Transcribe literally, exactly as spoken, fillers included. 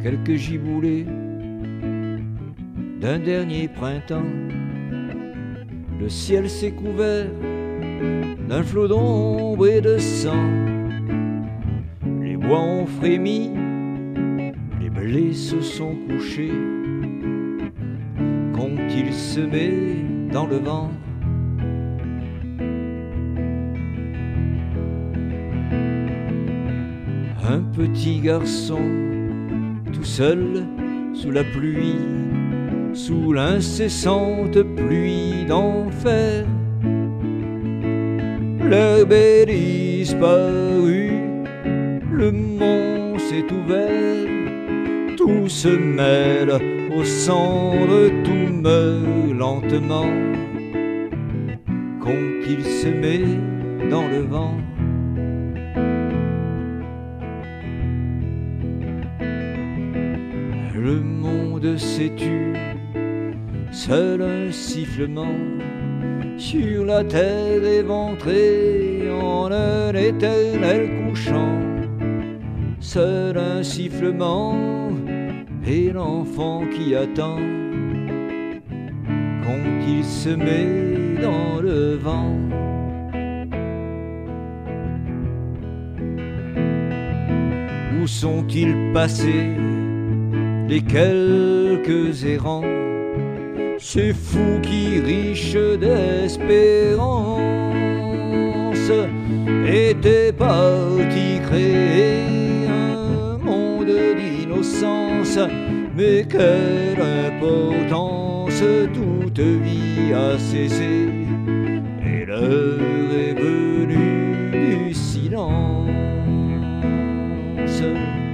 quelques giboulées d'un dernier printemps. Le ciel s'est couvert d'un flot d'ombre et de sang. Les bois ont frémi, les blés se sont couchés. Qu'ont-ils semé dans le vent? Un petit garçon, tout seul sous la pluie, sous l'incessante pluie d'enfer. L'herbe est disparue, le mont s'est ouvert, tout se mêle aux cendres, tout meurt lentement. Qu'ont-ils semé dans le vent? Le monde s'est tu, seul un sifflement sur la terre éventrée en un éternel couchant. Seul un sifflement et l'enfant qui attend. Qu'ont-ils semé dans le vent? Où sont-ils passés les quelques errants, ces fous qui, riches d'espérance, étaient partis créer un monde d'innocence? Mais quelle importance, toute vie a cessé et l'heure est venue du silence.